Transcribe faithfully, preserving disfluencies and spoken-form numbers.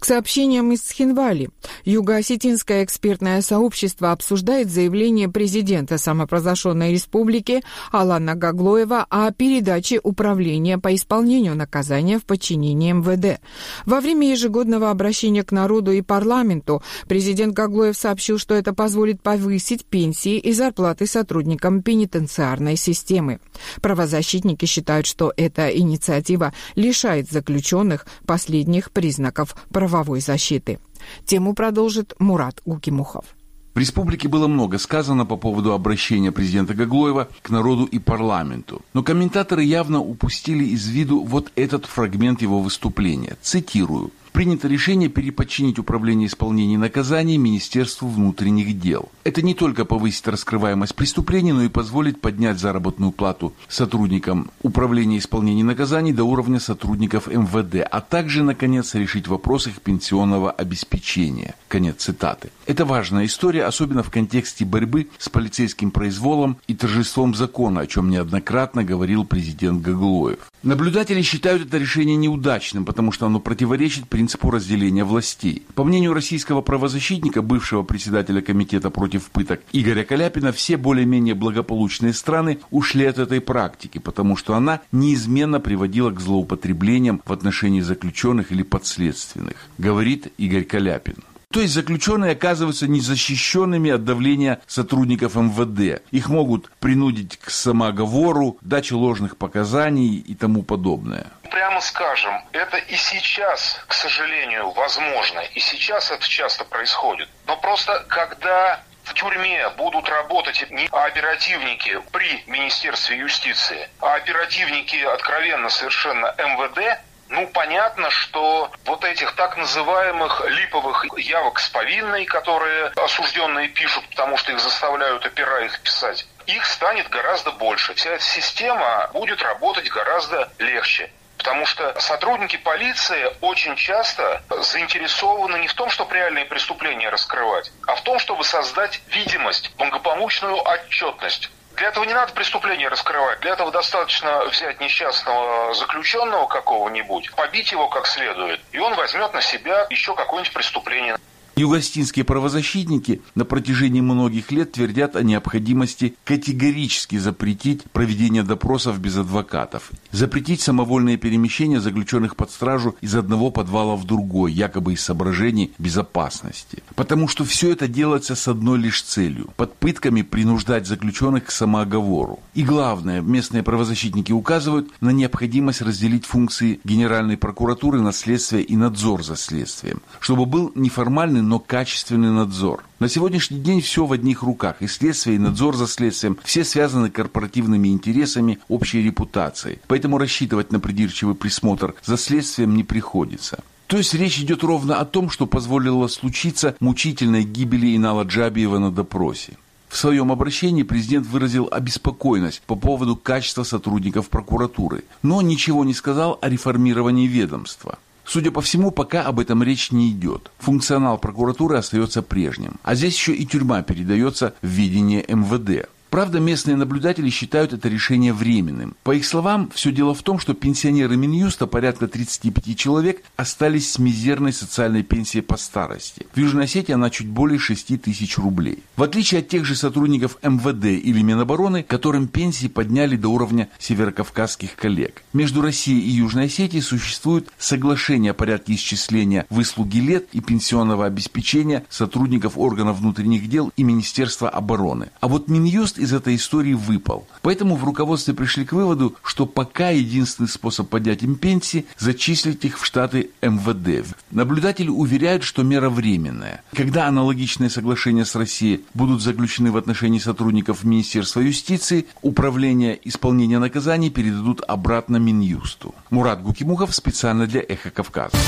К сообщениям из Цхинвали. Юго-осетинское экспертное сообщество обсуждает заявление президента самопровозглашенной республики Алана Гаглоева о передаче управления по исполнению наказания в подчинении эм вэ дэ. Во время ежегодного обращения к народу и парламенту президент Гаглоев сообщил, что это позволит повысить пенсии и зарплаты сотрудникам пенитенциарной системы. Правозащитники считают, что эта инициатива лишает заключенных последних признаков правовой защиты. Тему продолжит Мурат Гукимухов. В республике было много сказано по поводу обращения президента Гаглоева к народу и парламенту. Но комментаторы явно упустили из виду вот этот фрагмент его выступления. Цитирую. Принято решение переподчинить управление исполнения наказаний Министерству внутренних дел. Это не только повысит раскрываемость преступлений, но и позволит поднять заработную плату сотрудникам управления исполнения наказаний до уровня сотрудников эм вэ дэ, а также, наконец, решить вопрос их пенсионного обеспечения. Конец цитаты. Это важная история, особенно в контексте борьбы с полицейским произволом и торжеством закона, о чем неоднократно говорил президент Гаглоев. Наблюдатели считают это решение неудачным, потому что оно противоречит принципу разделения властей. По мнению российского правозащитника, бывшего председателя комитета против пыток Игоря Каляпина, все более-менее благополучные страны ушли от этой практики, потому что она неизменно приводила к злоупотреблениям в отношении заключенных или подследственных, говорит Игорь Каляпин. То есть заключенные оказываются незащищенными от давления сотрудников эм вэ дэ. Их могут принудить к самооговору, даче ложных показаний и тому подобное. Прямо скажем, это и сейчас, к сожалению, возможно, и сейчас это часто происходит. Но просто когда в тюрьме будут работать не оперативники при Министерстве юстиции, а оперативники откровенно совершенно эм вэ дэ, ну, понятно, что вот этих так называемых липовых явок с повинной, которые осужденные пишут, потому что их заставляют опера их писать, их станет гораздо больше. Вся эта система будет работать гораздо легче. Потому что сотрудники полиции очень часто заинтересованы не в том, чтобы реальные преступления раскрывать, а в том, чтобы создать видимость, благополучную отчетность. Для этого не надо преступление раскрывать. Для этого достаточно взять несчастного заключенного какого-нибудь, побить его как следует, и он возьмет на себя еще какое-нибудь преступление. Югостинские правозащитники на протяжении многих лет твердят о необходимости категорически запретить проведение допросов без адвокатов, запретить самовольное перемещение заключенных под стражу из одного подвала в другой, якобы из соображений безопасности. Потому что все это делается с одной лишь целью – под пытками принуждать заключенных к самооговору. И главное, местные правозащитники указывают на необходимость разделить функции Генеральной прокуратуры на следствие и надзор за следствием, чтобы был неформальный, но качественный надзор. На сегодняшний день все в одних руках. И следствие, и надзор за следствием все связаны корпоративными интересами, общей репутацией. Поэтому рассчитывать на придирчивый присмотр за следствием не приходится. То есть речь идет ровно о том, что позволило случиться мучительной гибели Инала Джабиева на допросе. В своем обращении президент выразил обеспокоенность по поводу качества сотрудников прокуратуры, но ничего не сказал о реформировании ведомства. Судя по всему, пока об этом речь не идет. Функционал прокуратуры остается прежним. А здесь еще и тюрьма передается в ведение эм вэ дэ. Правда, местные наблюдатели считают это решение временным. По их словам, все дело в том, что пенсионеры Минюста, порядка тридцать пять человек, остались с мизерной социальной пенсией по старости. В Южной Осетии она чуть более шести тысяч рублей. В отличие от тех же сотрудников эм вэ дэ или Минобороны, которым пенсии подняли до уровня северокавказских коллег. Между Россией и Южной Осетией существует соглашение о порядке исчисления выслуги лет и пенсионного обеспечения сотрудников органов внутренних дел и Министерства обороны. А вот Минюст из этой истории выпал. Поэтому в руководстве пришли к выводу, что пока единственный способ поднять им пенсии – зачислить их в штаты эм вэ дэ. Наблюдатели уверяют, что мера временная. Когда аналогичные соглашения с Россией будут заключены в отношении сотрудников Министерства юстиции, управление исполнения наказаний передадут обратно Минюсту. Мурат Гукимухов специально для «Эхо Кавказа».